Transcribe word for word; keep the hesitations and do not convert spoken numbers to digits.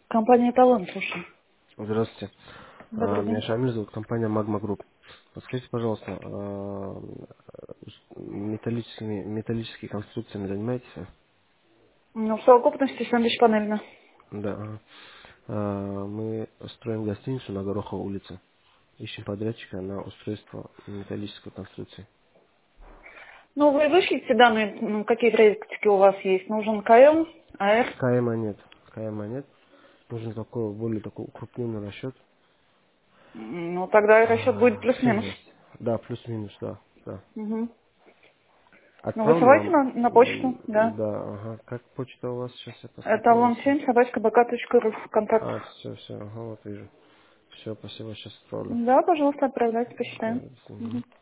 Компания «Эталон», слушай. Здравствуйте. А, Добрый Меня день. Шамиль зовут, компания Magma Group. Подскажите, пожалуйста, а, металлическими, металлическими конструкциями занимаетесь? Ну, в совокупности сэндвич панельно. Да. Ага. А, Мы строим гостиницу на Гороховой улице. Ищем подрядчика на устройство металлической конструкции. Ну, вы вышлите данные, ну, какие проектики у вас есть? Нужен КМ, АР. КМА нет. КМА нет. Нужен такой, более такой укрупненный расчет. Ну, тогда расчет будет А, плюс-минус. Свежесть. Да, плюс-минус, да. Да. Угу. Ну, Отправлю высылайте вам. на, на почту, М, да. Да, ага. Как почта у вас сейчас я посмотрю Эталон если. семь, собачка бк точка ру, контакт. А, все, все, ага, вот вижу. Все, спасибо, сейчас отправлю. Да, пожалуйста, отправляйте, посчитаем. Все, Мгм.